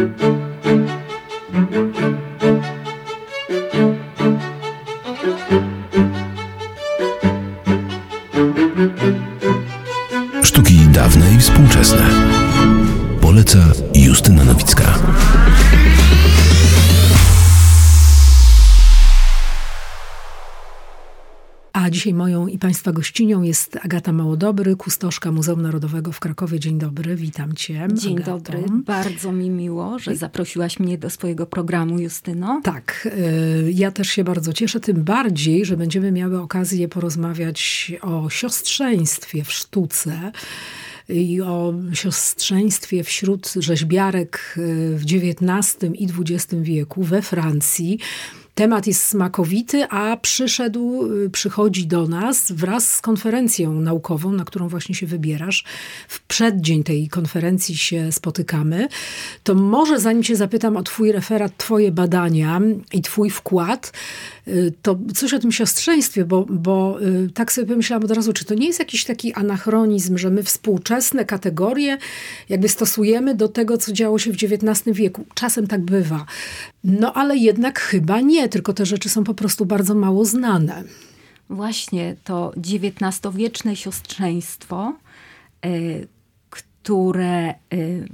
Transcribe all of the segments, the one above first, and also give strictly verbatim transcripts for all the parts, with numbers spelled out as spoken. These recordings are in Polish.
Sztuki dawne i współczesne. Poleca Justyna Nowicka. A dzisiaj moją i Państwa gościnią jest Agata Małodobry, kustoszka Muzeum Narodowego w Krakowie. Dzień dobry, witam Cię. Dzień Agato. dobry, bardzo mi miło, że zaprosiłaś mnie do swojego programu, Justyno. Tak, y, ja też się bardzo cieszę, tym bardziej, że będziemy miały okazję porozmawiać o siostrzeństwie w sztuce i o siostrzeństwie wśród rzeźbiarek w dziewiętnastym i dwudziestym wieku we Francji. Temat jest smakowity, a przyszedł, przychodzi do nas wraz z konferencją naukową, na którą właśnie się wybierasz. W przeddzień tej konferencji się spotykamy. To może zanim cię zapytam o twój referat, twoje badania i twój wkład, to coś o tym siostrzeństwie, bo, bo tak sobie pomyślałam od razu, czy to nie jest jakiś taki anachronizm, że my współczesne kategorie jakby stosujemy do tego, co działo się w dziewiętnastym wieku. Czasem tak bywa. No ale jednak chyba nie, tylko te rzeczy są po prostu bardzo mało znane. Właśnie to dziewiętnastowieczne siostrzeństwo, y, które... Y,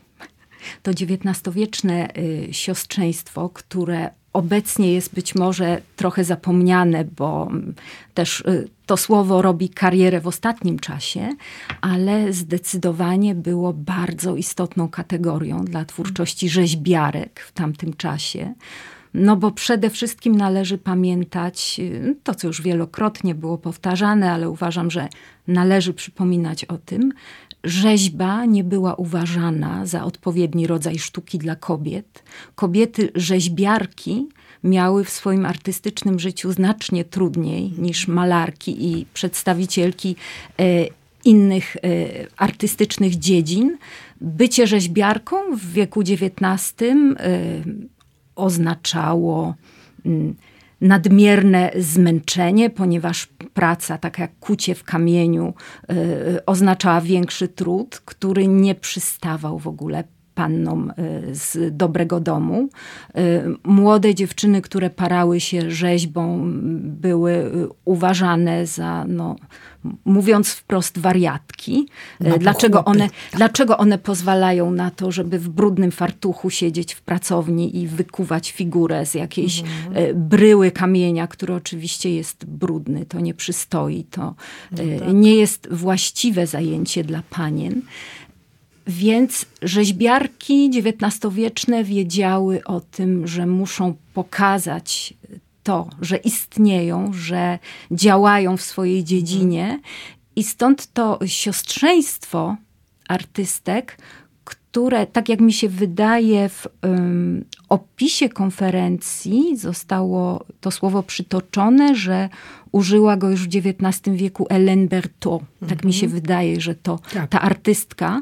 to dziewiętnastowieczne y, siostrzeństwo, które obecnie jest być może trochę zapomniane, bo też y, to słowo robi karierę w ostatnim czasie, ale zdecydowanie było bardzo istotną kategorią dla twórczości rzeźbiarek w tamtym czasie. No bo przede wszystkim należy pamiętać to, co już wielokrotnie było powtarzane, ale uważam, że należy przypominać o tym. Rzeźba nie była uważana za odpowiedni rodzaj sztuki dla kobiet. Kobiety rzeźbiarki miały w swoim artystycznym życiu znacznie trudniej niż malarki i przedstawicielki e, innych e, artystycznych dziedzin. Bycie rzeźbiarką w wieku dziewiętnastym e, oznaczało mm, nadmierne zmęczenie, ponieważ praca, taka jak kucie w kamieniu, y, oznaczała większy trud, który nie przystawał w ogóle pannom y, z dobrego domu. Y, młode dziewczyny, które parały się rzeźbą, były y, uważane za, no, mówiąc wprost, wariatki. No, dlaczego, chłopy, one, tak. dlaczego one pozwalają na to, żeby w brudnym fartuchu siedzieć w pracowni i wykuwać figurę z jakiejś mhm. bryły kamienia, który oczywiście jest brudny, to nie przystoi, to no tak. nie jest właściwe zajęcie dla panien. Więc rzeźbiarki dziewiętnastowieczne wiedziały o tym, że muszą pokazać to, że istnieją, że działają w swojej dziedzinie i stąd to siostrzeństwo artystek, które, tak jak mi się wydaje, w um, opisie konferencji zostało to słowo przytoczone, że użyła go już w dziewiętnastym wieku Hélène Berthaud. Tak mm-hmm. mi się wydaje, że to tak. ta artystka,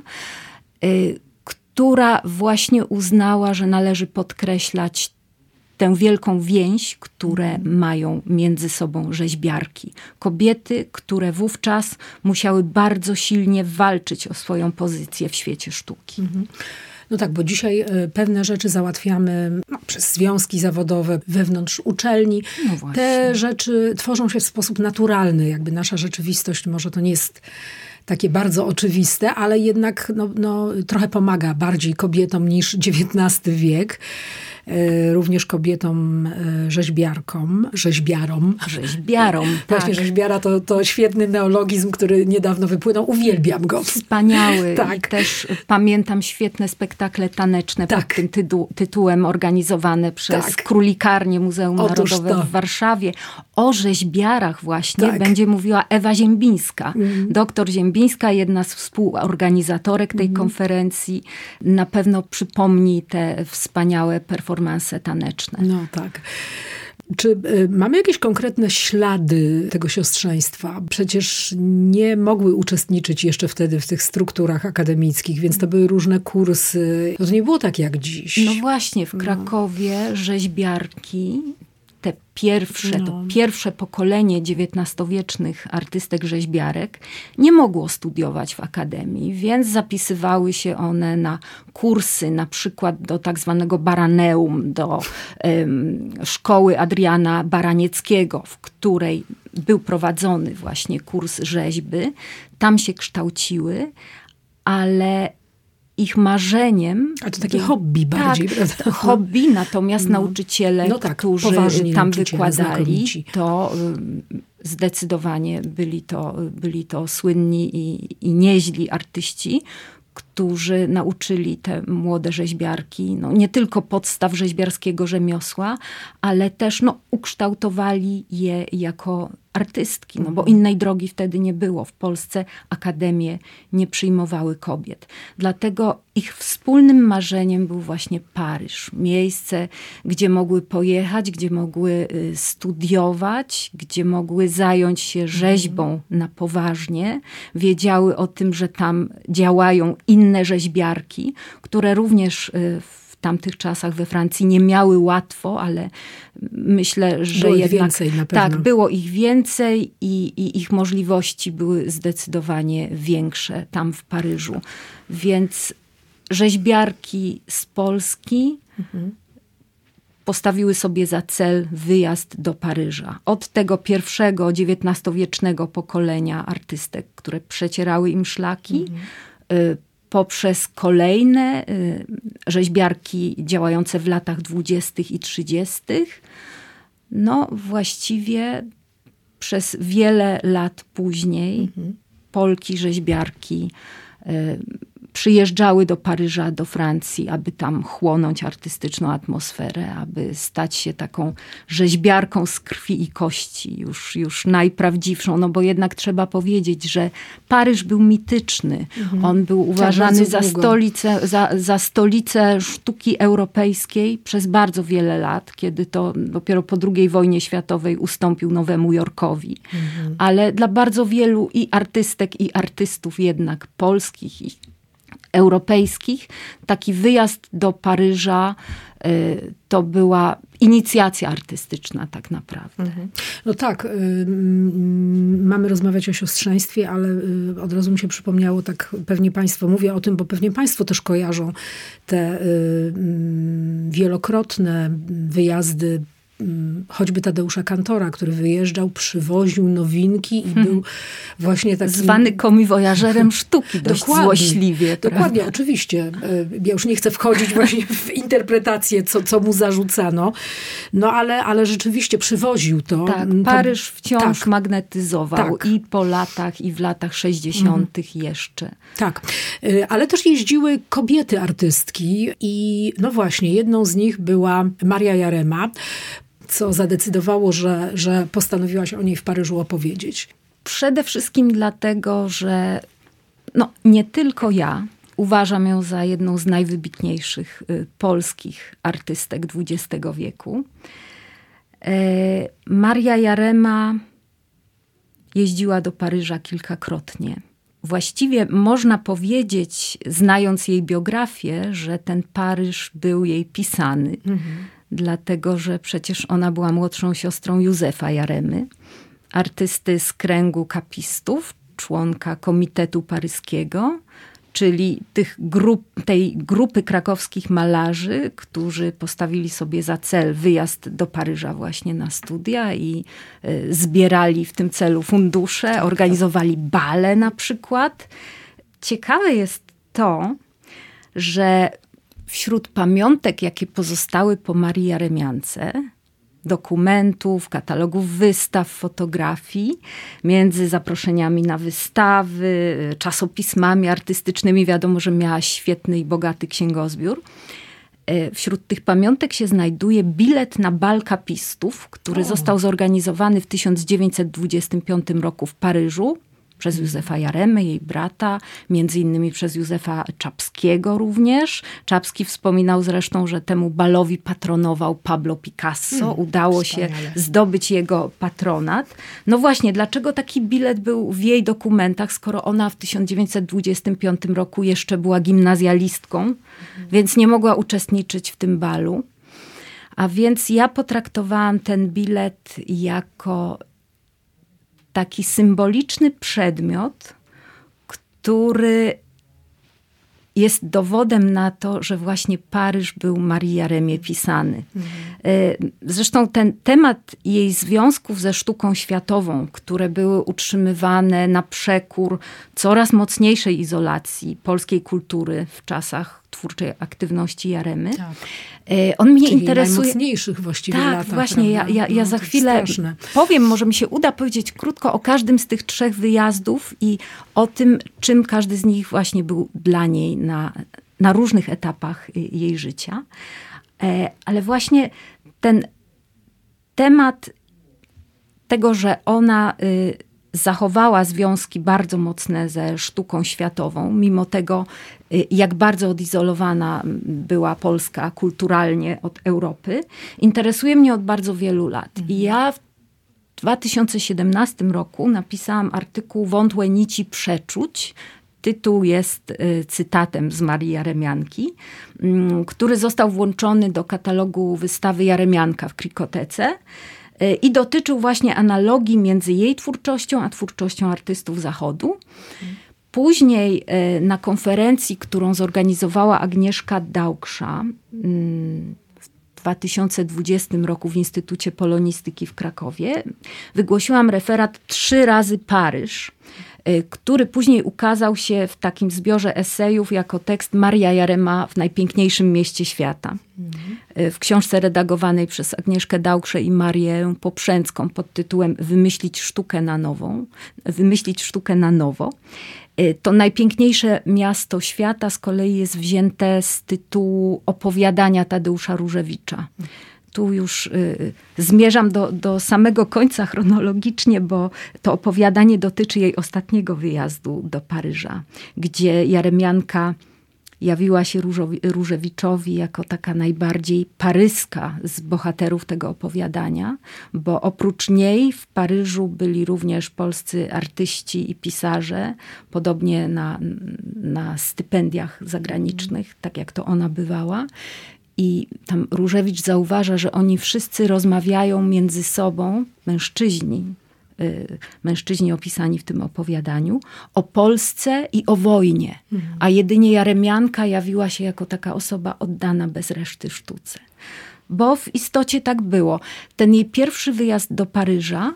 y, która właśnie uznała, że należy podkreślać tę wielką więź, które mm. mają między sobą rzeźbiarki. Kobiety, które wówczas musiały bardzo silnie walczyć o swoją pozycję w świecie sztuki. Mm-hmm. No tak, bo dzisiaj pewne rzeczy załatwiamy no, przez związki zawodowe wewnątrz uczelni. No właśnie. Te rzeczy tworzą się w sposób naturalny. Jakby nasza rzeczywistość, może to nie jest takie bardzo oczywiste, ale jednak no, no, trochę pomaga bardziej kobietom niż dziewiętnasty wiek. Również kobietom rzeźbiarkom, rzeźbiarom. Rzeźbiarom, tak. Właśnie rzeźbiara to, to świetny neologizm, który niedawno wypłynął. Uwielbiam go. Wspaniały. Tak. I też pamiętam świetne spektakle taneczne tak. pod tym tytu- tytułem organizowane przez tak. Królikarnię Muzeum Otóż Narodowe to. w Warszawie. O rzeźbiarach właśnie tak. będzie mówiła Ewa Ziembińska. Mm. Doktor Ziembińska, jedna z współorganizatorek tej mm. konferencji, na pewno przypomni te wspaniałe performanse taneczne. No tak. Czy y, mamy jakieś konkretne ślady tego siostrzeństwa? Przecież nie mogły uczestniczyć jeszcze wtedy w tych strukturach akademickich, więc to były różne kursy. To nie było tak jak dziś. No właśnie, w Krakowie no. rzeźbiarki te pierwsze, no. to pierwsze pokolenie dziewiętnastowiecznych artystek rzeźbiarek nie mogło studiować w akademii, więc zapisywały się one na kursy, na przykład do tak zwanego Baraneum, do um, szkoły Adriana Baranieckiego, w której był prowadzony właśnie kurs rzeźby. Tam się kształciły, ale ich marzeniem... A to takie hobby bardziej, tak, prawda? hobby, natomiast no. nauczyciele, no tak, którzy tam wykładali, to zdecydowanie byli to, byli to słynni i, i nieźli artyści, którzy nauczyli te młode rzeźbiarki, no, nie tylko podstaw rzeźbiarskiego rzemiosła, ale też no, ukształtowali je jako artystki, no bo innej drogi wtedy nie było. W Polsce akademie nie przyjmowały kobiet. Dlatego ich wspólnym marzeniem był właśnie Paryż. Miejsce, gdzie mogły pojechać, gdzie mogły studiować, gdzie mogły zająć się rzeźbą na poważnie. Wiedziały o tym, że tam działają inne rzeźbiarki, które również w w tamtych czasach we Francji nie miały łatwo, ale myślę, że było jednak... ich więcej na pewno. Tak, było ich więcej i, i ich możliwości były zdecydowanie większe tam w Paryżu. Więc rzeźbiarki z Polski mhm. postawiły sobie za cel wyjazd do Paryża. Od tego pierwszego dziewiętnastowiecznego pokolenia artystek, które przecierały im szlaki, mhm. y, poprzez kolejne y, rzeźbiarki działające w latach dwudziestych i trzydziestych. No właściwie przez wiele lat później mhm. Polki rzeźbiarki y, przyjeżdżały do Paryża, do Francji, aby tam chłonąć artystyczną atmosferę, aby stać się taką rzeźbiarką z krwi i kości, już, już najprawdziwszą. No bo jednak trzeba powiedzieć, że Paryż był mityczny. Mhm. On był uważany tak, za, stolicę, za, za stolicę sztuki europejskiej przez bardzo wiele lat, kiedy to dopiero po drugiej wojnie światowej ustąpił Nowemu Jorkowi. Mhm. Ale dla bardzo wielu i artystek, i artystów jednak polskich, i europejskich, taki wyjazd do Paryża y, to była inicjacja artystyczna tak naprawdę. Mhm. No tak, y, y, mamy rozmawiać o siostrzeństwie, ale y, od razu mi się przypomniało, tak pewnie państwo, mówię o tym, bo pewnie państwo też kojarzą te y, y, wielokrotne wyjazdy choćby Tadeusza Kantora, który wyjeżdżał, przywoził nowinki i był właśnie takim... Zwany komiwojażerem sztuki, dość dokładnie, złośliwie. Dokładnie, prawda? Oczywiście. Ja już nie chcę wchodzić właśnie w interpretację, co, co mu zarzucano, no ale, ale rzeczywiście przywoził to. Tak, Paryż wciąż tak, magnetyzował tak. i po latach, i w latach sześćdziesiątych mhm. jeszcze. Tak, ale też jeździły kobiety artystki i no właśnie, jedną z nich była Maria Jarema, co zadecydowało, że, że postanowiłaś o niej w Paryżu opowiedzieć? Przede wszystkim dlatego, że no, nie tylko ja uważam ją za jedną z najwybitniejszych y, polskich artystek dwudziestego wieku. Y, Maria Jarema jeździła do Paryża kilkakrotnie. Właściwie można powiedzieć, znając jej biografię, że ten Paryż był jej pisany. Mhm. Dlatego, że przecież ona była młodszą siostrą Józefa Jaremy, artysty z kręgu kapistów, członka Komitetu Paryskiego, czyli tych grup, tej grupy krakowskich malarzy, którzy postawili sobie za cel wyjazd do Paryża właśnie na studia i y, zbierali w tym celu fundusze, organizowali bale na przykład. Ciekawe jest to, że wśród pamiątek, jakie pozostały po Marii Jaremiance, dokumentów, katalogów wystaw, fotografii, między zaproszeniami na wystawy, czasopismami artystycznymi, wiadomo, że miała świetny i bogaty księgozbiór. Wśród tych pamiątek się znajduje bilet na bal kapistów, który o. został zorganizowany w tysiąc dziewięćset dwudziestym piątym roku w Paryżu przez Józefa Jaremę, jej brata, między innymi przez Józefa Czapskiego również. Czapski wspominał zresztą, że temu balowi patronował Pablo Picasso. Hmm, Udało wspaniale. się zdobyć jego patronat. No właśnie, dlaczego taki bilet był w jej dokumentach, skoro ona w tysiąc dziewięćset dwudziestym piątym roku jeszcze była gimnazjalistką, hmm. więc nie mogła uczestniczyć w tym balu. A więc ja potraktowałam ten bilet jako taki symboliczny przedmiot, który jest dowodem na to, że właśnie Paryż był Marii Jaremie pisany. Mhm. Zresztą ten temat jej związków ze sztuką światową, które były utrzymywane na przekór coraz mocniejszej izolacji polskiej kultury w czasach twórczej aktywności Jaremy. Tak. On mnie Czyli interesuje. najmocniejszych właściwie tak, latach. właśnie. Ja, ja, ja no, za chwilę straszne. powiem, może mi się uda powiedzieć krótko o każdym z tych trzech wyjazdów i o tym, czym każdy z nich właśnie był dla niej na, na różnych etapach jej życia. Ale właśnie ten temat tego, że ona zachowała związki bardzo mocne ze sztuką światową, mimo tego, jak bardzo odizolowana była Polska kulturalnie od Europy, interesuje mnie od bardzo wielu lat. Mhm. I ja w dwa tysiące siedemnastym roku napisałam artykuł Wątłe nici przeczuć. Tytuł jest cytatem z Marii Jaremianki, który został włączony do katalogu wystawy Jaremianka w Krikotece. I dotyczył właśnie analogii między jej twórczością, a twórczością artystów Zachodu. Później na konferencji, którą zorganizowała Agnieszka Dauksza w dwa tysiące dwudziestym roku w Instytucie Polonistyki w Krakowie, wygłosiłam referat Trzy razy Paryż, który później ukazał się w takim zbiorze esejów jako tekst Maria Jarema w najpiękniejszym mieście świata. Mhm. W książce redagowanej przez Agnieszkę Daukszę i Marię Poprzęcką pod tytułem Wymyślić sztukę na nową, wymyślić sztukę na nowo. To najpiękniejsze miasto świata z kolei jest wzięte z tytułu opowiadania Tadeusza Różewicza. Tu już y, zmierzam do, do samego końca chronologicznie, bo to opowiadanie dotyczy jej ostatniego wyjazdu do Paryża, gdzie Jaremianka jawiła się Różowi, Różewiczowi jako taka najbardziej paryska z bohaterów tego opowiadania, bo oprócz niej w Paryżu byli również polscy artyści i pisarze, podobnie na, na stypendiach zagranicznych, tak jak to ona bywała. I tam Różewicz zauważa, że oni wszyscy rozmawiają między sobą, mężczyźni, y, mężczyźni opisani w tym opowiadaniu, o Polsce i o wojnie. Mhm. A jedynie Jaremianka jawiła się jako taka osoba oddana bez reszty sztuce. Bo w istocie tak było. Ten jej pierwszy wyjazd do Paryża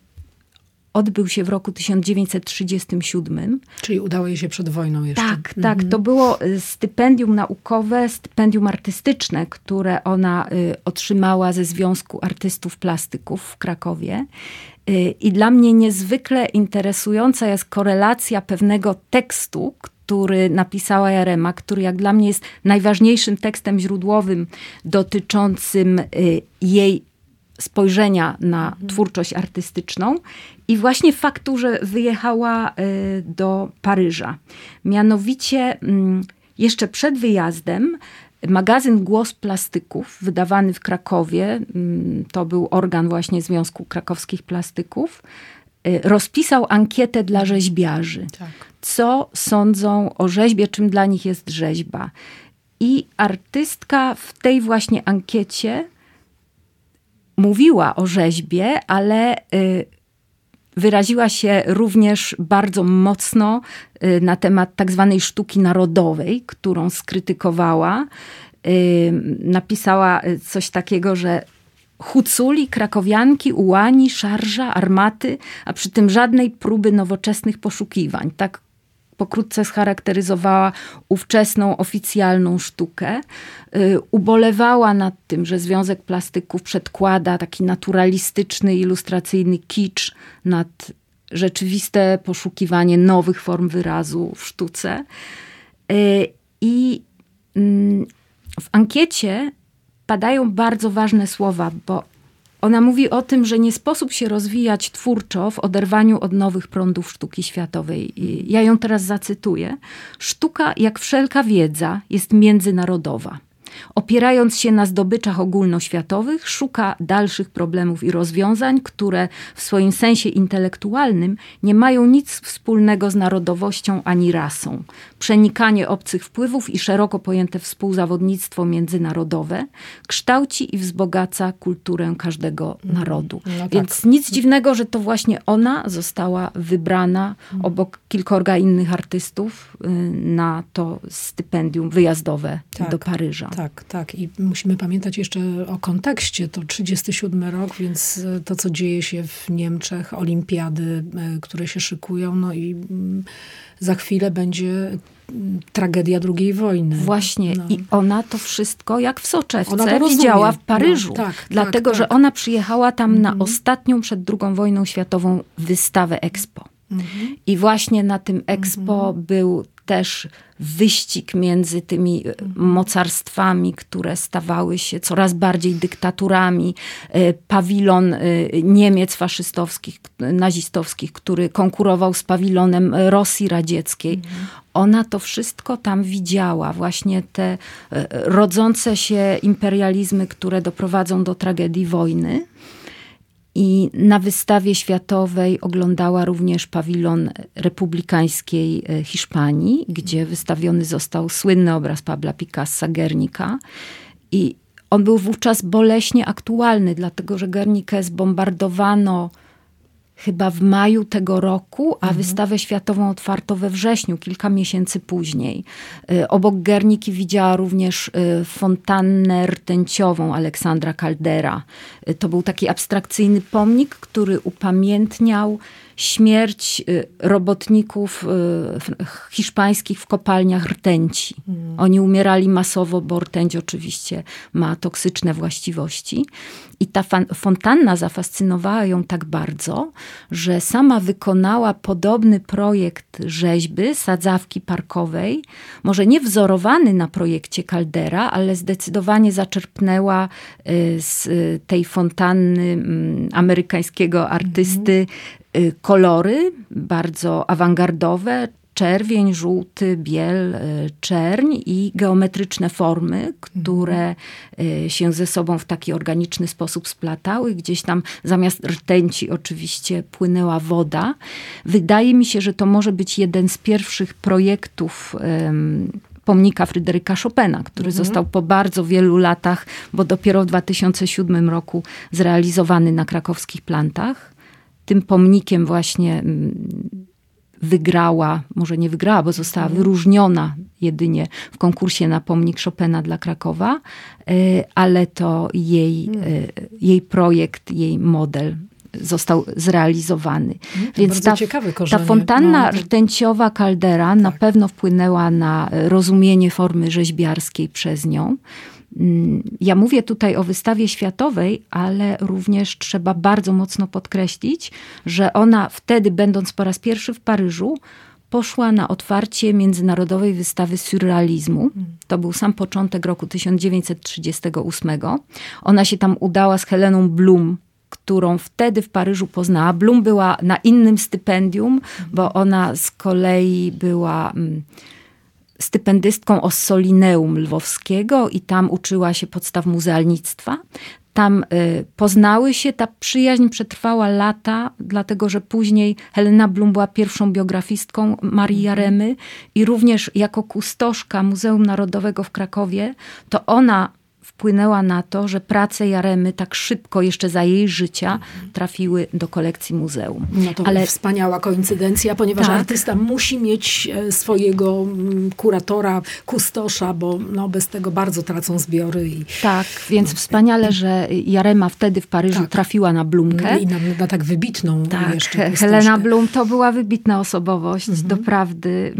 odbył się w roku tysiąc dziewięćset trzydziestym siódmym. Czyli udało jej się przed wojną jeszcze. Tak, mhm. tak. To było stypendium naukowe, stypendium artystyczne, które ona y, otrzymała ze Związku Artystów Plastyków w Krakowie. Y, I dla mnie niezwykle interesująca jest korelacja pewnego tekstu, który napisała Jarema, który jak dla mnie jest najważniejszym tekstem źródłowym dotyczącym y, jej spojrzenia na mhm. twórczość artystyczną i właśnie faktu, że wyjechała do Paryża. Mianowicie jeszcze przed wyjazdem magazyn Głos Plastyków, wydawany w Krakowie, to był organ właśnie Związku Krakowskich Plastyków, rozpisał ankietę dla rzeźbiarzy. Tak. Co sądzą o rzeźbie, czym dla nich jest rzeźba. I artystka w tej właśnie ankiecie mówiła o rzeźbie, ale y, wyraziła się również bardzo mocno y, na temat tak zwanej sztuki narodowej, którą skrytykowała. Y, napisała coś takiego, że huculi, krakowianki, ułani, szarża, armaty, a przy tym żadnej próby nowoczesnych poszukiwań. Tak pokrótce scharakteryzowała ówczesną oficjalną sztukę. Ubolewała nad tym, że Związek Plastyków przedkłada taki naturalistyczny, ilustracyjny kicz nad rzeczywiste poszukiwanie nowych form wyrazu w sztuce. I w ankiecie padają bardzo ważne słowa, bo ona mówi o tym, że nie sposób się rozwijać twórczo w oderwaniu od nowych prądów sztuki światowej. Ja ją teraz zacytuję. Sztuka, jak wszelka wiedza, jest międzynarodowa. Opierając się na zdobyczach ogólnoświatowych, szuka dalszych problemów i rozwiązań, które w swoim sensie intelektualnym nie mają nic wspólnego z narodowością ani rasą. Przenikanie obcych wpływów i szeroko pojęte współzawodnictwo międzynarodowe kształci i wzbogaca kulturę każdego narodu. No tak. Więc nic dziwnego, że to właśnie ona została wybrana obok kilkorga innych artystów na to stypendium wyjazdowe tak, do Paryża. Tak, tak. I musimy pamiętać jeszcze o kontekście. To trzydziesty siódmy rok, więc to, co dzieje się w Niemczech, olimpiady, które się szykują, no i za chwilę będzie tragedia drugiej wojny. Właśnie. No. I ona to wszystko, jak w soczewce, widziała w Paryżu. No, tak, dlatego, tak, że tak. ona przyjechała tam mm. na ostatnią przed drugą wojną światową wystawę Expo. Mm. I właśnie na tym Expo mm. był też wyścig między tymi mocarstwami, które stawały się coraz bardziej dyktaturami. Pawilon Niemiec faszystowskich, nazistowskich, który konkurował z pawilonem Rosji radzieckiej. Mhm. Ona to wszystko tam widziała. Właśnie te rodzące się imperializmy, które doprowadzą do tragedii wojny. I na wystawie światowej oglądała również pawilon republikańskiej Hiszpanii, gdzie wystawiony został słynny obraz Pabla Picassa Guernica. I on był wówczas boleśnie aktualny, dlatego że Guernicę zbombardowano chyba w maju tego roku, a mhm. wystawę światową otwarto we wrześniu, kilka miesięcy później. Obok Guerniki widziała również fontannę rtęciową Aleksandra Caldera. To był taki abstrakcyjny pomnik, który upamiętniał śmierć robotników hiszpańskich w kopalniach rtęci. Mm. Oni umierali masowo, bo rtęć oczywiście ma toksyczne właściwości. I ta fontanna zafascynowała ją tak bardzo, że sama wykonała podobny projekt rzeźby, sadzawki parkowej, może nie wzorowany na projekcie Caldera, ale zdecydowanie zaczerpnęła z tej fontanny amerykańskiego artysty mm. kolory bardzo awangardowe, czerwień, żółty, biel, czerń i geometryczne formy, które się ze sobą w taki organiczny sposób splatały. Gdzieś tam zamiast rtęci oczywiście płynęła woda. Wydaje mi się, że to może być jeden z pierwszych projektów um, pomnika Fryderyka Chopina, który mhm. został po bardzo wielu latach, bo dopiero w dwa tysiące siódmym roku zrealizowany na krakowskich plantach. Tym pomnikiem właśnie wygrała, może nie wygrała, bo została wyróżniona jedynie w konkursie na pomnik Chopina dla Krakowa, ale to jej, jej projekt, jej model został zrealizowany. Hmm, Więc ta, ta fontanna no, rtęciowa Caldera tak. na pewno wpłynęła na rozumienie formy rzeźbiarskiej przez nią. Ja mówię tutaj o wystawie światowej, ale również trzeba bardzo mocno podkreślić, że ona wtedy, będąc po raz pierwszy w Paryżu, poszła na otwarcie międzynarodowej wystawy surrealizmu. To był sam początek roku tysiąc dziewięćset trzydziestego ósmego. Ona się tam udała z Heleną Blum, którą wtedy w Paryżu poznała. Blum była na innym stypendium, bo ona z kolei była stypendystką Ossolineum Lwowskiego i tam uczyła się podstaw muzealnictwa. Tam y, poznały się, ta przyjaźń przetrwała lata, dlatego że później Helena Blum była pierwszą biografistką Marii Jaremy i również jako kustoszka Muzeum Narodowego w Krakowie, to ona wpłynęła na to, że prace Jaremy tak szybko, jeszcze za jej życia, trafiły do kolekcji muzeum. No to Ale wspaniała koincydencja, ponieważ tak. artysta musi mieć swojego kuratora, kustosza, bo no, bez tego bardzo tracą zbiory. I... Tak, więc wspaniale, że Jarema wtedy w Paryżu tak. trafiła na Blumkę. I na, na tak wybitną tak, jeszcze kustoszkę. Helena Blum to była wybitna osobowość, mhm. doprawdy.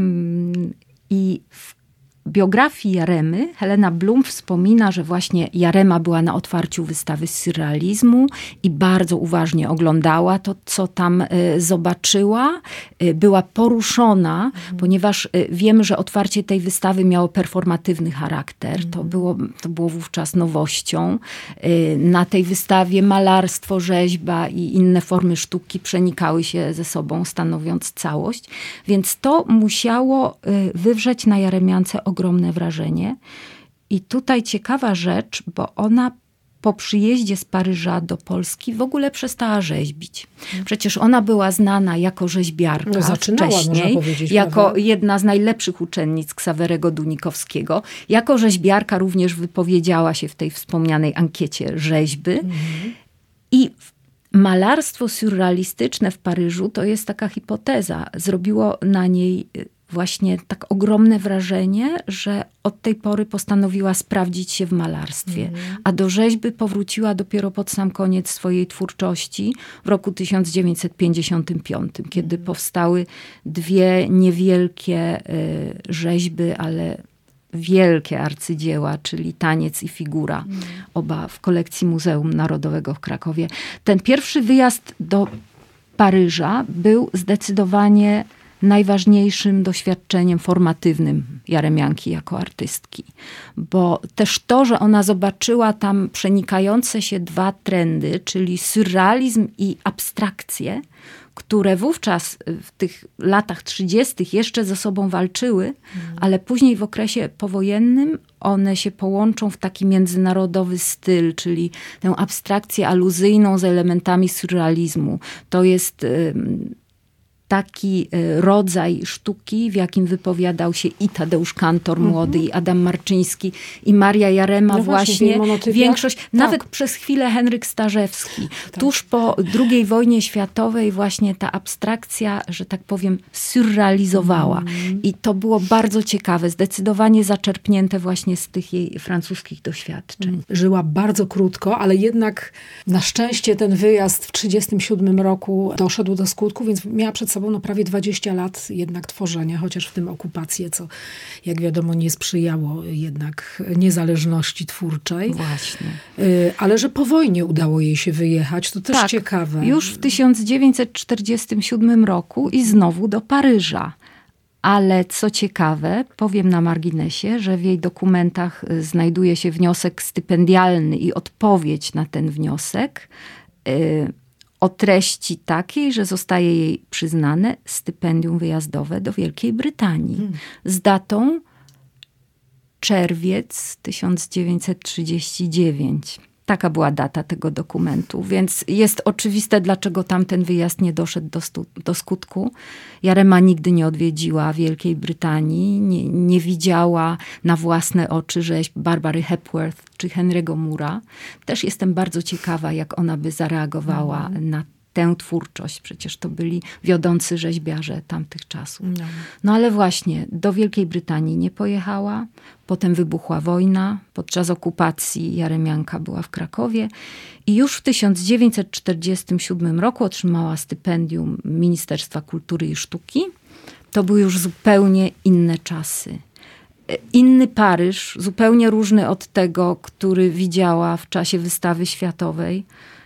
I w biografii Jaremy Helena Blum wspomina, że właśnie Jarema była na otwarciu wystawy surrealizmu i bardzo uważnie oglądała to, co tam y, zobaczyła. Y, była poruszona, mhm. ponieważ y, wiemy, że otwarcie tej wystawy miało performatywny charakter. Mhm. To, było, to było wówczas nowością. Y, na tej wystawie malarstwo, rzeźba i inne formy sztuki przenikały się ze sobą, stanowiąc całość. Więc to musiało y, wywrzeć na Jaremiance ogromne wrażenie. I tutaj ciekawa rzecz, bo ona po przyjeździe z Paryża do Polski w ogóle przestała rzeźbić. Przecież ona była znana jako rzeźbiarka no, zaczynała, wcześniej, można powiedzieć, jako prawda? jedna z najlepszych uczennic Ksawerego Dunikowskiego. Jako rzeźbiarka również wypowiedziała się w tej wspomnianej ankiecie rzeźby. Mhm. I malarstwo surrealistyczne w Paryżu to jest taka hipoteza. Zrobiło na niej właśnie tak ogromne wrażenie, że od tej pory postanowiła sprawdzić się w malarstwie. Mm. A do rzeźby powróciła dopiero pod sam koniec swojej twórczości w roku tysiąc dziewięćset pięćdziesiątym piątym, kiedy mm. powstały dwie niewielkie y, rzeźby, ale wielkie arcydzieła, czyli Taniec i Figura. Mm. Oba w kolekcji Muzeum Narodowego w Krakowie. Ten pierwszy wyjazd do Paryża był zdecydowanie najważniejszym doświadczeniem formatywnym Jaremianki jako artystki. Bo też to, że ona zobaczyła tam przenikające się dwa trendy, czyli surrealizm i abstrakcję, które wówczas w tych latach trzydziestych jeszcze ze sobą walczyły, mm. ale później w okresie powojennym one się połączą w taki międzynarodowy styl, czyli tę abstrakcję aluzyjną z elementami surrealizmu. To jest taki rodzaj sztuki, w jakim wypowiadał się i Tadeusz Kantor młody, mm-hmm. i Adam Marczyński, i Maria Jarema no właśnie. właśnie większość, tak. Nawet przez chwilę Henryk Starzewski. Tak. Tuż po drugiej wojnie światowej właśnie ta abstrakcja, że tak powiem, surrealizowała. Mm. I to było bardzo ciekawe, zdecydowanie zaczerpnięte właśnie z tych jej francuskich doświadczeń. Mm. Żyła bardzo krótko, ale jednak na szczęście ten wyjazd w trzydziestym siódmym roku doszedł do skutku, więc miała przed sobą no prawie dwadzieścia lat jednak tworzenia, chociaż w tym okupację, co jak wiadomo nie sprzyjało jednak niezależności twórczej. Właśnie. Ale że po wojnie udało jej się wyjechać, to też tak, ciekawe. Już w tysiąc dziewięćset czterdziestym siódmym roku i znowu do Paryża. Ale co ciekawe, powiem na marginesie, że w jej dokumentach znajduje się wniosek stypendialny i odpowiedź na ten wniosek o treści takiej, że zostaje jej przyznane stypendium wyjazdowe do Wielkiej Brytanii hmm. z datą czerwiec tysiąc dziewięćset trzydziesty dziewiąty. Taka była data tego dokumentu, więc jest oczywiste, dlaczego tamten wyjazd nie doszedł do, stu, do skutku. Jarema nigdy nie odwiedziła Wielkiej Brytanii, nie, nie widziała na własne oczy rzeźb Barbary Hepworth czy Henry'ego Moore'a. Też jestem bardzo ciekawa, jak ona by zareagowała mm. na tę twórczość. Przecież to byli wiodący rzeźbiarze tamtych czasów. No. no ale właśnie, do Wielkiej Brytanii nie pojechała. Potem wybuchła wojna. Podczas okupacji Jaremianka była w Krakowie. I już w tysiąc dziewięćset czterdziestym siódmym roku otrzymała stypendium Ministerstwa Kultury i Sztuki. To były już zupełnie inne czasy. Inny Paryż, zupełnie różny od tego, który widziała w czasie wystawy światowej.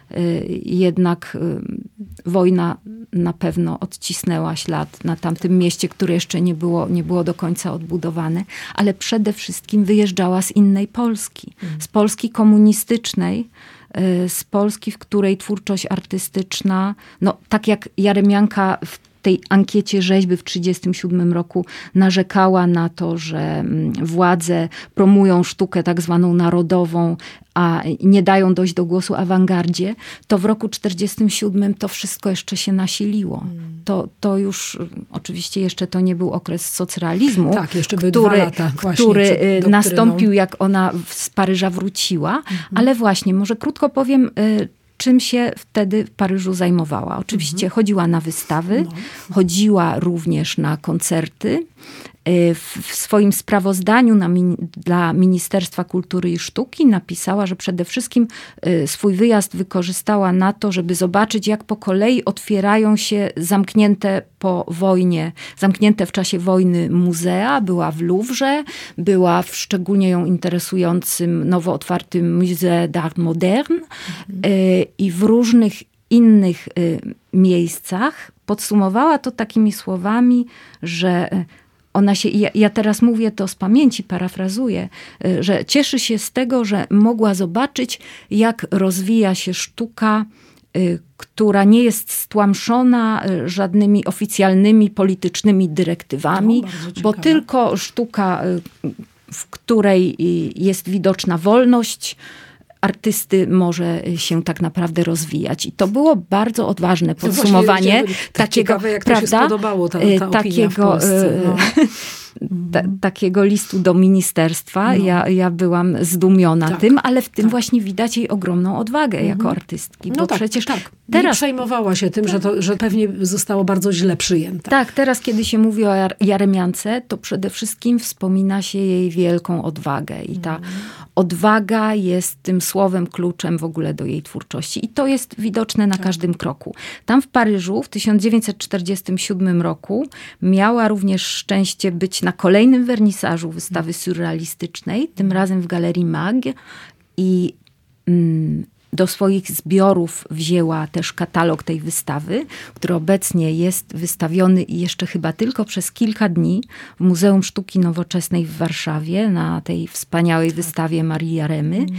Jednak wojna na pewno odcisnęła ślad na tamtym mieście, które jeszcze nie było, nie było do końca odbudowane, ale przede wszystkim wyjeżdżała z innej Polski. Z Polski komunistycznej, z Polski, w której twórczość artystyczna, no tak jak Jaremianka w tej ankiecie rzeźby w trzydziestym siódmym roku narzekała na to, że władze promują sztukę tak zwaną narodową, a nie dają dojść do głosu awangardzie, to w roku czterdziestym siódmym to wszystko jeszcze się nasiliło. Hmm. To, to już, oczywiście jeszcze to nie był okres socrealizmu, tak, jeszcze były który, dwa lata właśnie który nastąpił, jak ona z Paryża wróciła. Hmm. Ale właśnie, może krótko powiem, czym się wtedy w Paryżu zajmowała. Oczywiście mhm. chodziła na wystawy, no. chodziła również na koncerty. W swoim sprawozdaniu na min- dla Ministerstwa Kultury i Sztuki napisała, że przede wszystkim swój wyjazd wykorzystała na to, żeby zobaczyć, jak po kolei otwierają się zamknięte po wojnie, zamknięte w czasie wojny muzea. Była w Louvre, była w szczególnie ją interesującym nowo otwartym Musée d'Art Moderne mhm. i w różnych innych miejscach. Podsumowała to takimi słowami, że ona się, ja, ja teraz mówię to z pamięci, parafrazuję, że cieszy się z tego, że mogła zobaczyć, jak rozwija się sztuka, która nie jest stłamszona żadnymi oficjalnymi, politycznymi dyrektywami, no, bo tylko sztuka w której jest widoczna wolność artysty, może się tak naprawdę rozwijać. I to było bardzo odważne podsumowanie. No właśnie, takiego, ciekawe, jak prawda? to się spodobało, ta, ta takiego, w Polsce. No. Ta, takiego listu do ministerstwa. No. Ja, ja byłam zdumiona tak, tym, ale w tym tak. właśnie widać jej ogromną odwagę mhm. jako artystki. Bo no tak, przecież tak. teraz nie przejmowała się tym, tak. że, to, że pewnie zostało bardzo źle przyjęte. Tak, teraz kiedy się mówi o Jaremiance, to przede wszystkim wspomina się jej wielką odwagę. I ta mhm. odwaga jest tym słowem kluczem w ogóle do jej twórczości. I to jest widoczne na tak. każdym kroku. Tam w Paryżu w tysiąc dziewięćset czterdziestym siódmym roku miała również szczęście być na kolejnym wernisażu wystawy surrealistycznej, tym razem w Galerii Mag. I mm, do swoich zbiorów wzięła też katalog tej wystawy, który obecnie jest wystawiony i jeszcze chyba tylko przez kilka dni w Muzeum Sztuki Nowoczesnej w Warszawie na tej wspaniałej wystawie Marii Jaremy. Mm.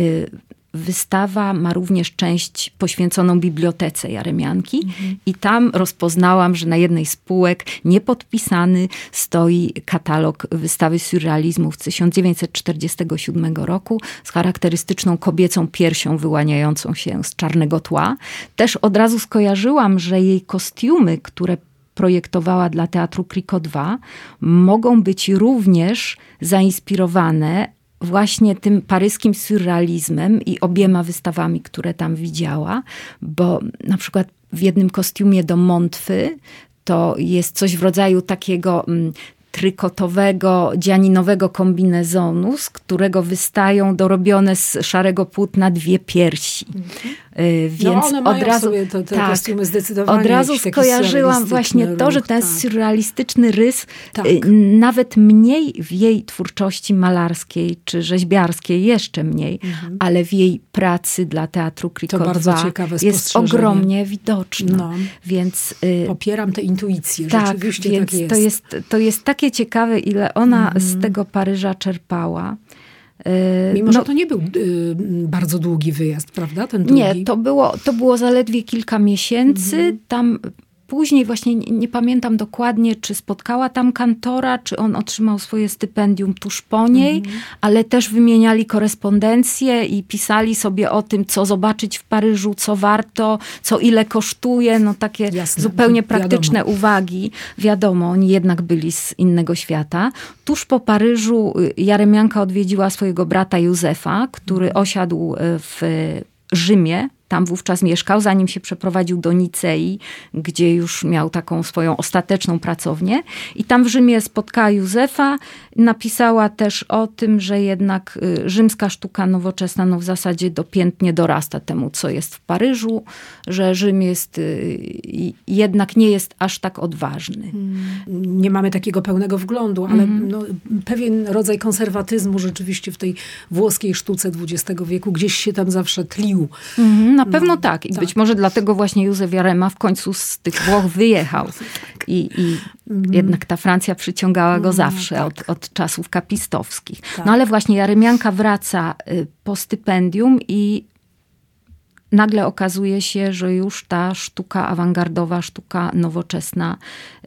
Wystawa ma również część poświęconą bibliotece Jaremianki mhm. i tam rozpoznałam, że na jednej z półek niepodpisany stoi katalog wystawy surrealizmu z tysiąc dziewięćset czterdziestego siódmego roku z charakterystyczną kobiecą piersią wyłaniającą się z czarnego tła. Też od razu skojarzyłam, że jej kostiumy, które projektowała dla Teatru Cricot dwa, mogą być również zainspirowane właśnie tym paryskim surrealizmem i obiema wystawami, które tam widziała, bo na przykład w jednym kostiumie do Montwy to jest coś w rodzaju takiego mm, trykotowego, dzianinowego kombinezonu, z którego wystają dorobione z szarego płótna dwie piersi. Mm-hmm. Więc no one mają od razu sobie te, te tak, kostiumy zdecydowanie. Od razu skojarzyłam właśnie to, ruch, że ten tak. surrealistyczny rys tak. nawet mniej w jej twórczości malarskiej czy rzeźbiarskiej, jeszcze mniej, mm-hmm. ale w jej pracy dla Teatru Cricot to bardzo dwa ciekawe jest ogromnie widoczna. No. Więc popieram tę intuicję. Tak, rzeczywiście więc tak jest. To jest. To jest takie ciekawe, ile ona mm. z tego Paryża czerpała. Mimo, no, że to nie był y, bardzo długi wyjazd, prawda? Ten długi. Nie, to było, to było zaledwie kilka miesięcy. Mm. Tam później właśnie nie, nie pamiętam dokładnie, czy spotkała tam kantora, czy on otrzymał swoje stypendium tuż po niej, mm. ale też wymieniali korespondencję i pisali sobie o tym, co zobaczyć w Paryżu, co warto, co ile kosztuje. No takie Jasne. zupełnie praktyczne Wiadomo. uwagi. Wiadomo, oni jednak byli z innego świata. Tuż po Paryżu Jaremianka odwiedziła swojego brata Józefa, który mm. osiadł w Rzymie. Tam wówczas mieszkał, zanim się przeprowadził do Nicei, gdzie już miał taką swoją ostateczną pracownię. I tam w Rzymie spotkała Józefa. Napisała też o tym, że jednak rzymska sztuka nowoczesna no w zasadzie dopiętnie dorasta temu, co jest w Paryżu, że Rzym jest jednak nie jest aż tak odważny. Nie mamy takiego pełnego wglądu, ale mm. no, pewien rodzaj konserwatyzmu rzeczywiście w tej włoskiej sztuce dwudziestego wieku gdzieś się tam zawsze tlił. Mm. Na pewno no, tak. I tak. być może dlatego właśnie Józef Jarema w końcu z tych Włoch wyjechał. tak. I, i mm. jednak ta Francja przyciągała go zawsze no, tak. od, od czasów kapistowskich. Tak. No ale właśnie Jaremianka wraca po stypendium i nagle okazuje się, że już ta sztuka awangardowa, sztuka nowoczesna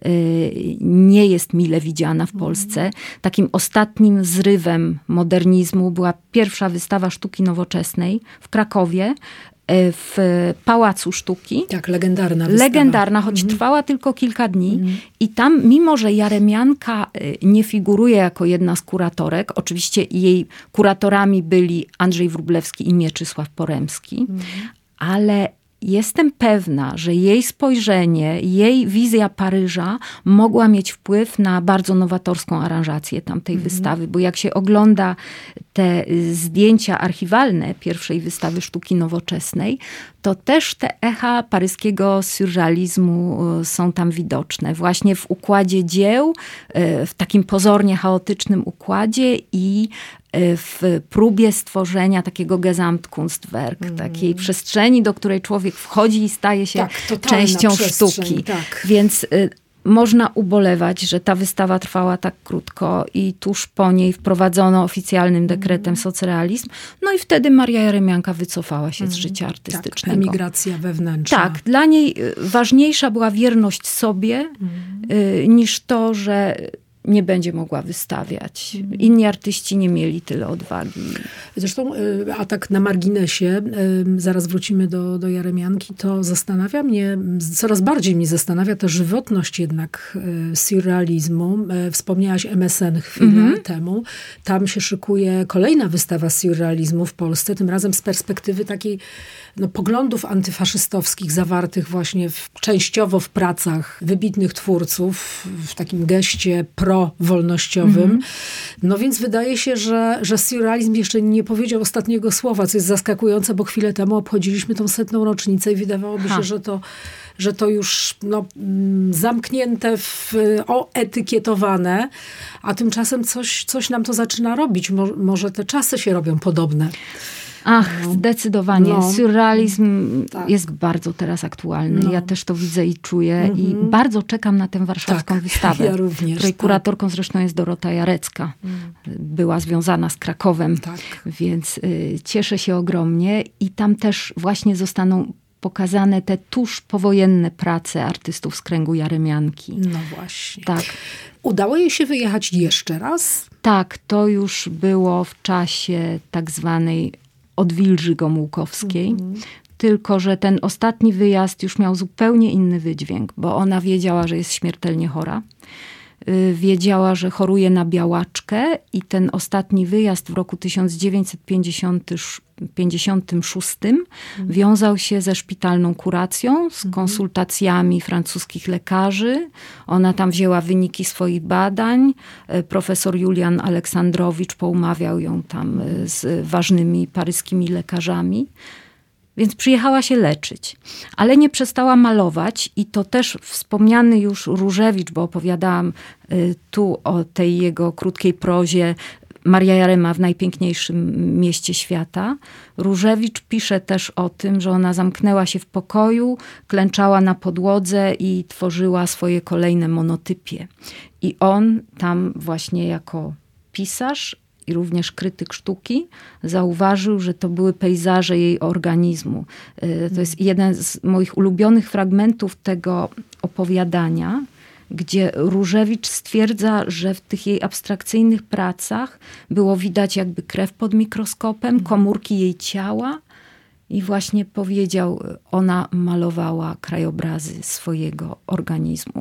nie jest mile widziana w Polsce. Takim ostatnim zrywem modernizmu była pierwsza wystawa sztuki nowoczesnej w Krakowie, w Pałacu Sztuki. Tak, legendarna wystawa. Legendarna, choć mhm. trwała tylko kilka dni. Mhm. I tam, mimo że Jaremianka nie figuruje jako jedna z kuratorek, oczywiście jej kuratorami byli Andrzej Wróblewski i Mieczysław Poremski, mhm. ale jestem pewna, że jej spojrzenie, jej wizja Paryża mogła mieć wpływ na bardzo nowatorską aranżację tamtej mm. wystawy, bo jak się ogląda te zdjęcia archiwalne pierwszej wystawy sztuki nowoczesnej, to też te echa paryskiego surrealizmu są tam widoczne. Właśnie w układzie dzieł, w takim pozornie chaotycznym układzie i w próbie stworzenia takiego Gesamtkunstwerk, mm. takiej przestrzeni, do której człowiek wchodzi i staje się tak, częścią sztuki. Tak. Więc y, można ubolewać, że ta wystawa trwała tak krótko i tuż po niej wprowadzono oficjalnym dekretem mm. socrealizm. No i wtedy Maria Jaremianka wycofała się mm. z życia artystycznego. Tak, emigracja wewnętrzna. Tak, dla niej ważniejsza była wierność sobie mm. y, niż to, że nie będzie mogła wystawiać. Inni artyści nie mieli tyle odwagi. Zresztą, a tak na marginesie, zaraz wrócimy do, do Jaremianki, to zastanawia mnie, coraz bardziej mnie zastanawia ta żywotność jednak surrealizmu. Wspomniałaś M S N chwilę mm-hmm. temu. Tam się szykuje kolejna wystawa surrealizmu w Polsce, tym razem z perspektywy takiej no, poglądów antyfaszystowskich zawartych właśnie w, częściowo w pracach wybitnych twórców, w takim geście pro-wolnościowym. Mm-hmm. No więc wydaje się, że, że surrealizm jeszcze nie powiedział ostatniego słowa, co jest zaskakujące, bo chwilę temu obchodziliśmy tą setną rocznicę i wydawałoby ha. się, że to, że to już no, zamknięte, w, oetykietowane, a tymczasem coś, coś nam to zaczyna robić. Mo, może te czasy się robią podobne. Ach, no. zdecydowanie. No. Surrealizm tak. jest bardzo teraz aktualny. No. Ja też to widzę i czuję. Mm-hmm. I bardzo czekam na tę warszawską tak. wystawę. Ja również. Której tak. kuratorką zresztą jest Dorota Jarecka. Mm. Była związana z Krakowem. Tak. Więc y, cieszę się ogromnie. I tam też właśnie zostaną pokazane te tuż powojenne prace artystów z kręgu Jaremianki. No właśnie. Tak. Udało jej się wyjechać jeszcze raz? Tak, to już było w czasie tak zwanej odwilży gomułkowskiej. Mm-hmm. Tylko że ten ostatni wyjazd już miał zupełnie inny wydźwięk, bo ona wiedziała, że jest śmiertelnie chora. Wiedziała, że choruje na białaczkę i ten ostatni wyjazd w roku tysiąc dziewięćset pięćdziesiątym szóstym mm. wiązał się ze szpitalną kuracją, z konsultacjami francuskich lekarzy. Ona tam wzięła wyniki swoich badań. Profesor Julian Aleksandrowicz poumawiał ją tam z ważnymi paryskimi lekarzami. Więc przyjechała się leczyć. Ale nie przestała malować i to też wspomniany już Różewicz, bo opowiadałam y, tu o tej jego krótkiej prozie Maria Jarema w najpiękniejszym mieście świata. Różewicz pisze też o tym, że ona zamknęła się w pokoju, klęczała na podłodze i tworzyła swoje kolejne monotypie. I on tam właśnie jako pisarz i również krytyk sztuki zauważył, że to były pejzaże jej organizmu. To jest jeden z moich ulubionych fragmentów tego opowiadania, gdzie Różewicz stwierdza, że w tych jej abstrakcyjnych pracach było widać jakby krew pod mikroskopem, komórki jej ciała i właśnie powiedział, ona malowała krajobrazy swojego organizmu.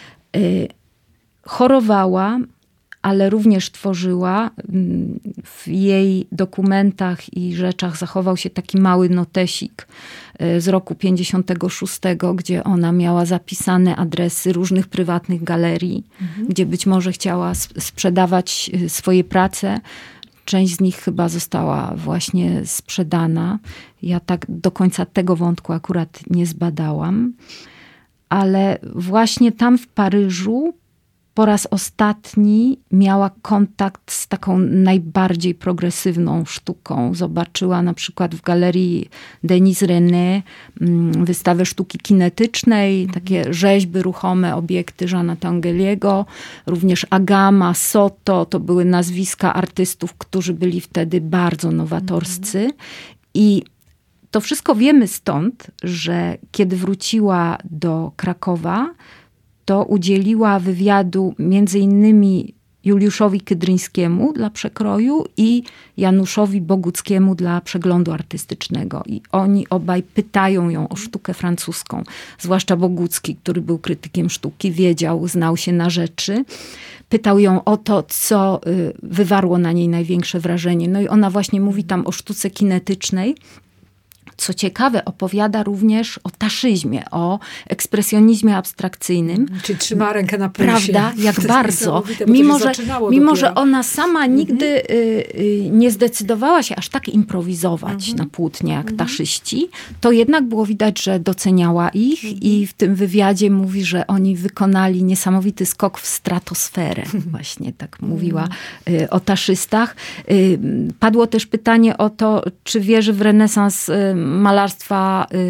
Chorowała, ale również tworzyła. W jej dokumentach i rzeczach zachował się taki mały notesik z roku pięćdziesiątego szóstego, gdzie ona miała zapisane adresy różnych prywatnych galerii, mhm. gdzie być może chciała sprzedawać swoje prace. Część z nich chyba została właśnie sprzedana. Ja tak do końca tego wątku akurat nie zbadałam. Ale właśnie tam w Paryżu po raz ostatni miała kontakt z taką najbardziej progresywną sztuką. Zobaczyła na przykład w galerii Denis René wystawę sztuki kinetycznej, takie rzeźby, ruchome obiekty Jeana Tinguely'ego, również Agama, Soto, to były nazwiska artystów, którzy byli wtedy bardzo nowatorscy. I to wszystko wiemy stąd, że kiedy wróciła do Krakowa, to udzieliła wywiadu między innymi Juliuszowi Kydryńskiemu dla Przekroju i Januszowi Boguckiemu dla Przeglądu Artystycznego. I oni obaj pytają ją o sztukę francuską. Zwłaszcza Bogucki, który był krytykiem sztuki, wiedział, znał się na rzeczy. Pytał ją o to, co wywarło na niej największe wrażenie. No i ona właśnie mówi tam o sztuce kinetycznej. Co ciekawe, opowiada również o taszyzmie, o ekspresjonizmie abstrakcyjnym. Czyli trzyma rękę na pulsie. Prawda? Jak bardzo. Mimo, że, mimo że ona sama nigdy y, y, nie zdecydowała się aż tak improwizować mm-hmm. na płótnie jak mm-hmm. taszyści, to jednak było widać, że doceniała ich mm-hmm. i w tym wywiadzie mówi, że oni wykonali niesamowity skok w stratosferę. Właśnie tak mówiła y, o taszystach. Y, padło też pytanie o to, czy wierzy w renesans y, malarstwa y,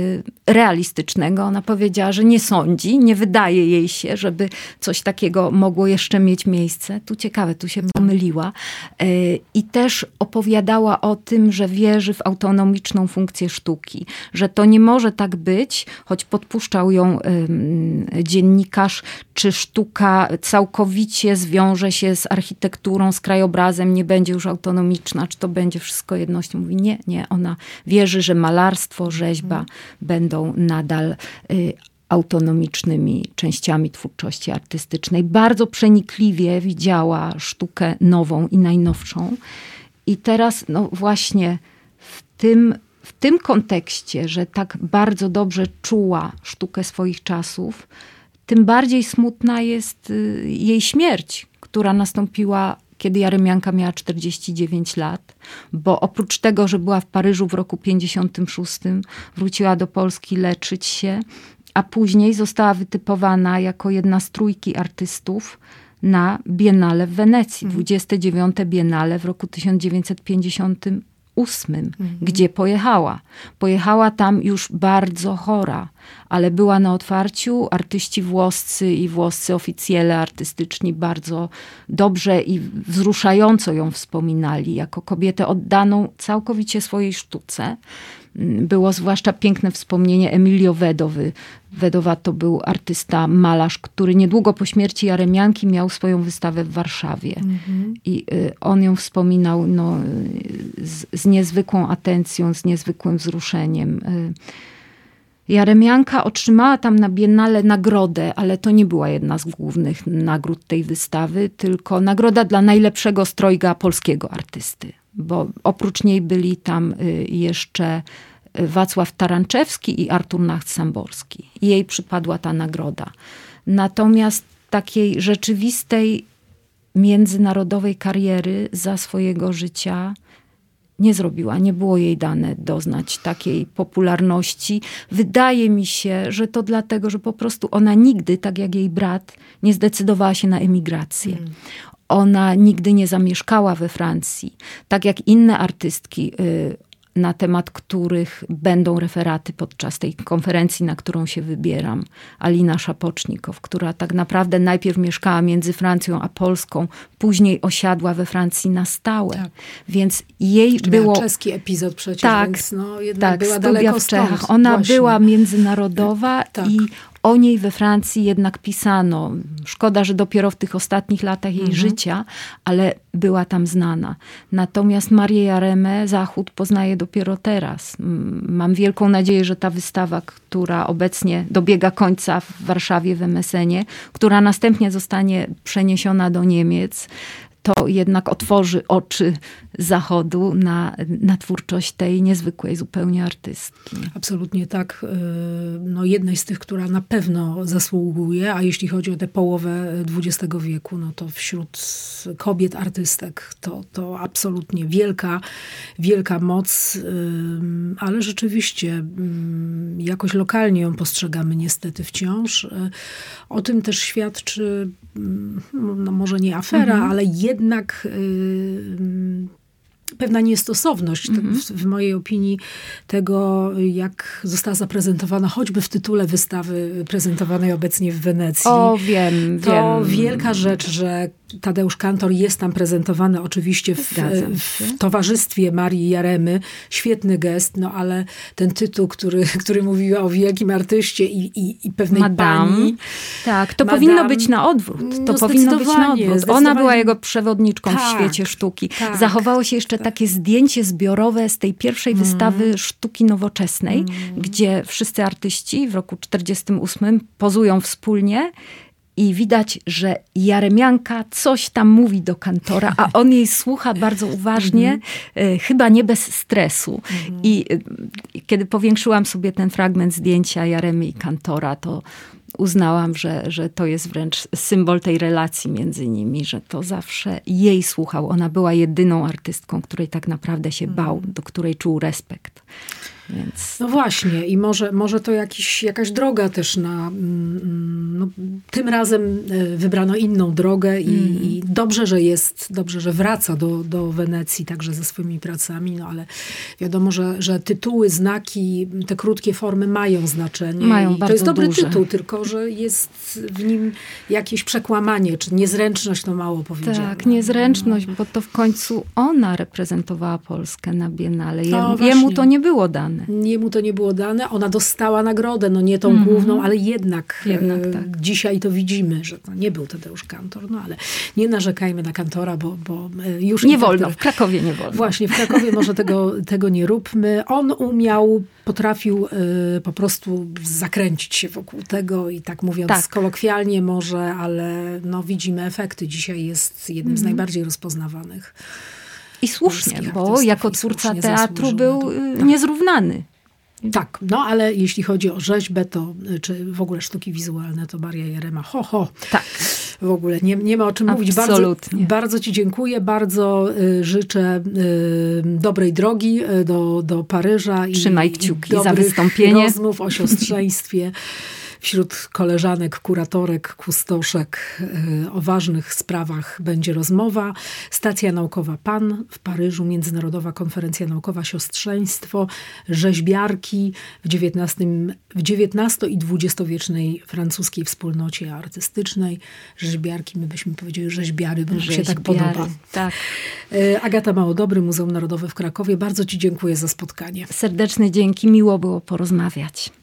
realistycznego. Ona powiedziała, że nie sądzi, nie wydaje jej się, żeby coś takiego mogło jeszcze mieć miejsce. Tu ciekawe, tu się pomyliła. I też opowiadała o tym, że wierzy w autonomiczną funkcję sztuki, że to nie może tak być, choć podpuszczał ją dziennikarz, czy sztuka całkowicie zwiąże się z architekturą, z krajobrazem, nie będzie już autonomiczna, czy to będzie wszystko jednością. Mówi nie, nie, ona wierzy, że malarstwo, rzeźba hmm. będą nadal y, autonomicznymi częściami twórczości artystycznej. Bardzo przenikliwie widziała sztukę nową i najnowszą. I teraz no właśnie w tym, w tym kontekście, że tak bardzo dobrze czuła sztukę swoich czasów, tym bardziej smutna jest y, jej śmierć, która nastąpiła, kiedy Jaremianka miała czterdzieści dziewięć lat, bo oprócz tego, że była w Paryżu w roku pięćdziesiątym szóstym, wróciła do Polski leczyć się, a później została wytypowana jako jedna z trójki artystów na Biennale w Wenecji, dwudzieste dziewiąte Biennale w roku tysiąc dziewięćset pięćdziesiątym ósmym, mhm. gdzie pojechała. Pojechała tam już bardzo chora, ale była na otwarciu. Artyści włoscy i włoscy oficjele artystyczni bardzo dobrze i wzruszająco ją wspominali jako kobietę oddaną całkowicie swojej sztuce. Było zwłaszcza piękne wspomnienie Emilio Vedowy. Vedowa to był artysta, malarz, który niedługo po śmierci Jaremianki miał swoją wystawę w Warszawie. Mm-hmm. I on ją wspominał no, z, z niezwykłą atencją, z niezwykłym wzruszeniem. Jaremianka otrzymała tam na Biennale nagrodę, ale to nie była jedna z głównych nagród tej wystawy, tylko nagroda dla najlepszego strojga polskiego artysty. Bo oprócz niej byli tam jeszcze Wacław Taranczewski i Artur Nacht-Samborski. I jej przypadła ta nagroda. Natomiast takiej rzeczywistej międzynarodowej kariery za swojego życia nie zrobiła. Nie było jej dane doznać takiej popularności. Wydaje mi się, że to dlatego, że po prostu ona nigdy, tak jak jej brat, nie zdecydowała się na emigrację. Mm. Ona nigdy nie zamieszkała we Francji. Tak jak inne artystki, y, na temat których będą referaty podczas tej konferencji, na którą się wybieram. Alina Szapocznikow, która tak naprawdę najpierw mieszkała między Francją a Polską, później osiadła we Francji na stałe. Tak. Więc jej Jeszcze było... czeski epizod przecież, tak, więc no, jednak tak, była studia daleko w Czechach. stąd. Ona Właśnie. była międzynarodowa tak. i o niej we Francji jednak pisano. Szkoda, że dopiero w tych ostatnich latach jej mhm. życia, ale była tam znana. Natomiast Marię Jaremę Zachód poznaje dopiero teraz. Mam wielką nadzieję, że ta wystawa, która obecnie dobiega końca w Warszawie w em es enie, która następnie zostanie przeniesiona do Niemiec, to jednak otworzy oczy Zachodu na, na twórczość tej niezwykłej zupełnie artystki. Absolutnie tak. No, jednej z tych, która na pewno zasługuje, a jeśli chodzi o tę połowę dwudziestego wieku, no to wśród kobiet artystek to, to absolutnie wielka, wielka moc, ale rzeczywiście jakoś lokalnie ją postrzegamy niestety wciąż. O tym też świadczy, no może nie afera, mhm. ale jednak pewna niestosowność mm-hmm. w, w mojej opinii tego, jak została zaprezentowana choćby w tytule wystawy prezentowanej obecnie w Wenecji. O, wiem, to wiem. wielka rzecz, że Tadeusz Kantor jest tam prezentowany oczywiście w, w towarzystwie Marii Jaremy. Świetny gest, no ale ten tytuł, który, który mówiła o wielkim artyście i, i, i pewnej Madame. pani. Tak, to Madame, powinno być na odwrót. To no powinno być na odwrót. Ona była jego przewodniczką tak, w świecie sztuki. Tak, Zachowało się jeszcze tak. takie zdjęcie zbiorowe z tej pierwszej mm. wystawy sztuki nowoczesnej, mm. gdzie wszyscy artyści w roku czterdziestym ósmym pozują wspólnie. I widać, że Jaremianka coś tam mówi do Kantora, a on jej słucha bardzo uważnie, mm-hmm. chyba nie bez stresu. Mm-hmm. I kiedy powiększyłam sobie ten fragment zdjęcia Jaremy i Kantora, to uznałam, że, że to jest wręcz symbol tej relacji między nimi, że to zawsze jej słuchał. Ona była jedyną artystką, której tak naprawdę się bał, do której czuł respekt. Więc... No właśnie i może, może to jakiś, jakaś droga też na... No, tym razem wybrano inną drogę i, mm. i dobrze, że jest, dobrze, że wraca do, do Wenecji także ze swoimi pracami, no ale wiadomo, że, że tytuły, znaki, te krótkie formy mają znaczenie. Mają i bardzo to jest dobry duże. tytuł, tylko że jest w nim jakieś przekłamanie, czy niezręczność, to mało powiedziane. Tak, niezręczność, no. bo to w końcu ona reprezentowała Polskę na Biennale. No, Jemu, jemu to nie było dane. Jemu to nie było dane. Ona dostała nagrodę, no nie tą mm-hmm. główną, ale jednak, jednak e, tak. dzisiaj to widzimy, że to nie był Tadeusz Kantor, no ale nie narzekajmy na Kantora, bo, bo już... Nie wolno, w Krakowie nie wolno. Właśnie, w Krakowie może tego, tego nie róbmy. On umiał, potrafił y, po prostu zakręcić się wokół tego i tak mówiąc tak. kolokwialnie może, ale no widzimy efekty. Dzisiaj jest jednym mm-hmm. z najbardziej rozpoznawanych. I słusznie, bo jako twórca teatru był tak. niezrównany. Tak, no ale jeśli chodzi o rzeźbę, to czy w ogóle sztuki wizualne, to Maria Jarema, ho, ho. Tak. W ogóle nie, nie ma o czym mówić. Bardzo, bardzo ci dziękuję, bardzo y, życzę y, dobrej drogi y, do, do Paryża. Trzymaj i, kciuki i za wystąpienie. Rozmów o siostrzeństwie. Wśród koleżanek, kuratorek, kustoszek o ważnych sprawach będzie rozmowa. Stacja Naukowa PAN w Paryżu, Międzynarodowa Konferencja Naukowa Siostrzeństwo, rzeźbiarki w dziewiętnastym, w dziewiętnasto- i dwudziestowiecznej francuskiej wspólnocie artystycznej. Rzeźbiarki, my byśmy powiedzieli rzeźbiary, bo mi się tak podoba. Tak. Agata Małodobry, Muzeum Narodowe w Krakowie. Bardzo ci dziękuję za spotkanie. Serdeczne dzięki, miło było porozmawiać.